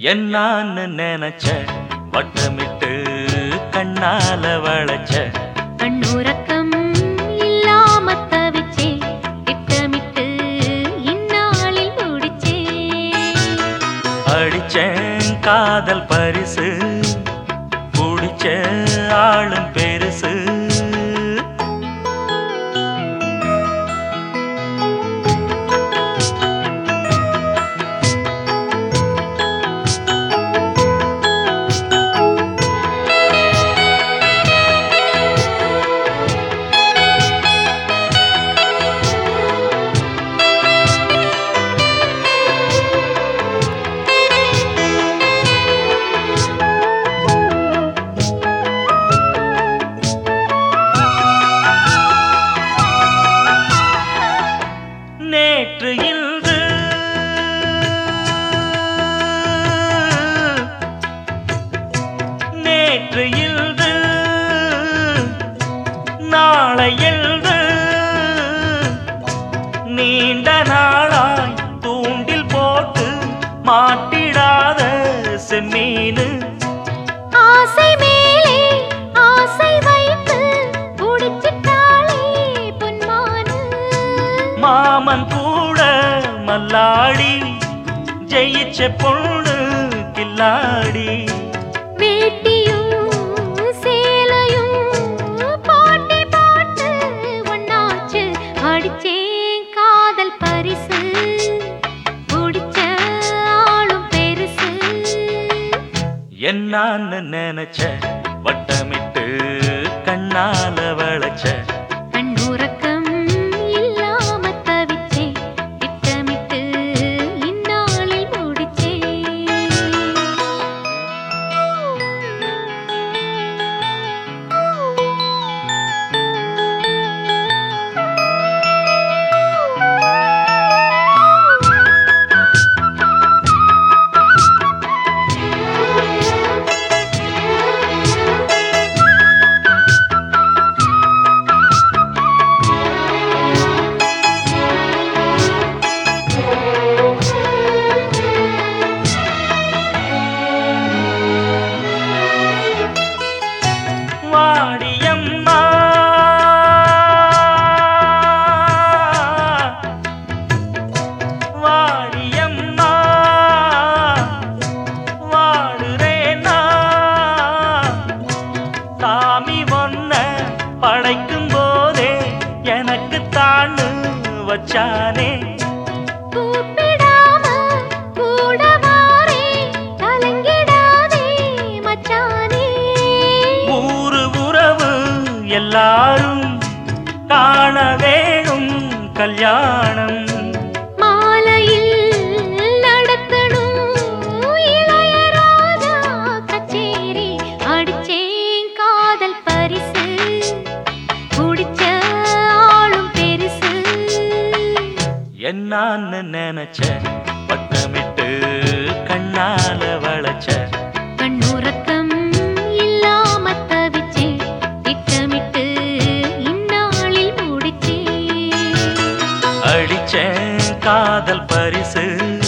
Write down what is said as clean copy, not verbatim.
என்னான்னு நினைச்ச வட்டமிட்டு கண்ணால வளைச்ச கண்ணுறக்கம் இல்லாம தவிச்சே திட்டமிட்டு இந்நாளில் முடிச்சே அடிச்சேன் காதல் பரிசு குடிச்ச ஆளும் பெருசு நேற்று இன்று நேற்று இன்று நாளை எழுது நீண்ட நாளாய் தூண்டில் போட்டு மாட்டிடாத செம்மீனு ஆசை மேலே ஆசை வைத்து புடிச்சிட்டாளே பொன்மானு மாமன் கூட மல்லாடி ஜெயிச்ச பொண்ணு கில்லாடி வேட்டியும் சேலையும் போட்டி போட்டு ஒன்னாச்சு அடிச்சேன் காதல் பரிசு புடிச்ச ஆளும் பெருசு என்னான்னு நினைச்ச வட்டமிட்டு கண்ணால வளைச்ச கண்ணுறக்கம் இல்லாம தவிச்சே திட்டமிட்டு இந்நாளில் முடிச்சே வாடியம்மா வாடியம்மா வாடுறேனா சாமி ஒன்ன படைக்கும் போதே எனக்கு தான்னு வச்சானே கூப்பிடாம கூட வாரே கலங்கிடாதே மச்சானே ஊரு உறவு எல்லாரும் காண வேணும் கல்யாணம் மாலையில் நடக்கணும் இளையராஜா கச்சேரி அடிச்சேன் காதல் பரிசு குடிச்ச ஆளும் பெருசு என்னான்னு நினைச்ச வட்டமிட்டு கண்ணால வளைச்ச கண்ணுறக்கம் இல்லாம தவிச்சே திட்டமிட்டு இந்நாளில் முடிச்சே அடிச்சேன் காதல் பரிசு